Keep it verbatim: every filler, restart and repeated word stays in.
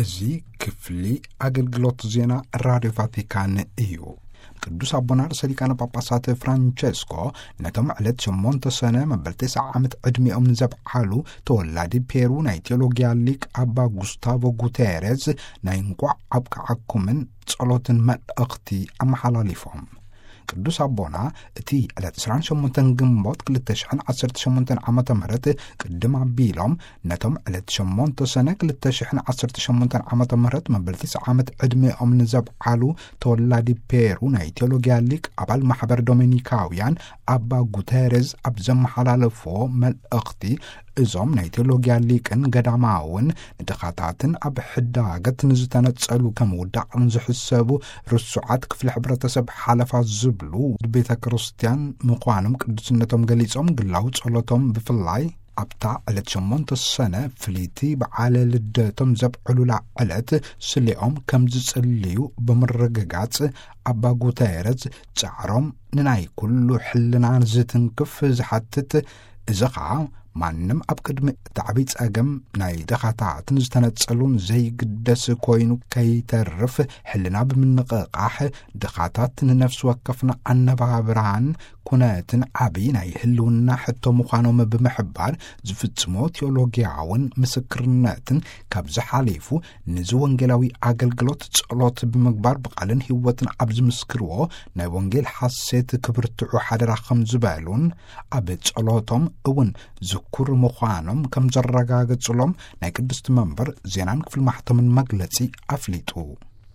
እዚህ ክፍሊ አገልግሎት ዜና ራዲዮ ቫቲካን እዩ። ቅዱስ አቡነ ርእሰ ሊቃነ ጳጳሳት ፍራንቼስኮ ነቶም ዕለት ሸሞንተ ሰነ መበልተ ሰዓ ዓመት ዕድሚኦም ንዘብዓሉ ተወላዲ ፔሩ ናይ ቴዎሎጊያ ሊቅ አባ ጉስታቮ ጉቴሬዝ ናይ እንቋዕ አብቅዓኩምን ጸሎትን መልእኽቲ አመሓላሊፎም። ቅዱስ አቦና እቲ ዕለት عشرين وثمانية ግንቦት ሁለት ሺህ ዓሰርተ ሸሞንተ ዓመተ ምህረት ቅድም አቢሎም ነቶም ዕለት ሸሞንተ ሰነ ሁለት ሺህ ዓሰርተ ሸሞንተ ዓመተ ምህረት መበልቲ ሰዓ ዓመት ዕድሚኦም ንዘብዓሉ ተወላዲ ፔሩ ናይ ቴዎሎጊያ ሊቅ አባል ማሕበር ዶሚኒካውያን አባ ጉቴሬዝ ኣብ ዘመሓላለፎ መልእኽቲ እዞም ናይ ቴዎሎጊያ ሊቅን ገዳማውን ንድኻታትን ኣብ ሕዳገት ንዝተነጸሉ ከም ውዳቕን ዝሕሰቡ ርሱዓት ክፍሊ ሕብረተሰብ ሓለፋ ዝብሉ ቤተ ክርስቲያን ምዃኖም ቅዱስነቶም ገሊጾም ግላዊ ጸሎቶም ብፍላይ ኣብታ ዕለት ሸሞንተ ሰነ ፍሊቲ በዓለ ልደቶም ዘብዕሉላ ዕለት ስሊኦም ከም ዝጽልዩ ብምርግጋጽ አባ ጉቴሬዝ ጻዕሮም ንናይ ኩሉ ሕልናን ዝትንክፍ ዝሓትት እዝኻ ማንም ኣብ ቅድሚ ተዕቢ ጸገም ናይ ደኻታትን ዝተነጸሉን ዘይግደስ ኮይኑ ከይተርፍ ሕልና ብምንቕቓሕ ደኻታት ንነፍሲ ወከፍና ኣነባብራን ኩነትን ዓብይ ናይ ህልውና ሕቶ ምዃኖም ብምሕባር ዝፍጽሞ ቴዎሎጊያውን ምስክርነትን ካብ ዝሓሊፉ ንዚ ወንጌላዊ ኣገልግሎት ጸሎት ብምግባር ብቓልን ህይወትን ኣብ ዝምስክርዎ ናይ ወንጌል ሓሴት ክብርትዑ ሓደራ ከም ዝበሉን ኣብ ጸሎቶም እውን ዝኩር ምዃኖም ከም ዘረጋግጽሎም ናይ ቅድስት መንበር ዜናን ክፍል ማሕተምን መግለጺ ኣፍሊጡ።